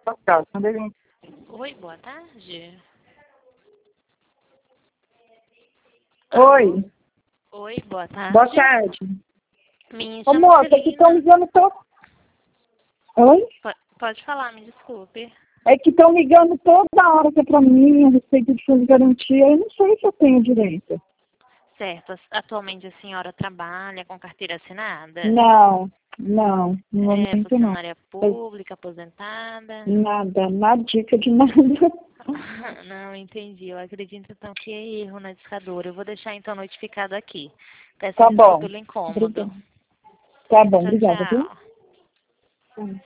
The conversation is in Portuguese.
Oi, boa tarde. Alô? Oi, Oi, boa tarde. boa tarde. Me Ô chamo moça, que estão Celina. ligando todo. Oi? Pode falar, me desculpe. É que estão ligando toda hora que é pra mim a respeito de fundo de garantia. Eu não sei se eu tenho direito. Certo, atualmente a senhora trabalha com carteira assinada? Não, no É momento não. funcionária pública, aposentada? Nada, nada dica de nada. Não, entendi. Eu acredito então que é erro na discadora. Eu vou deixar então notificado aqui. Peço Tá desculpa bom. pelo incômodo. Obrigada. Tá bom, Tchau, obrigada, viu? tchau.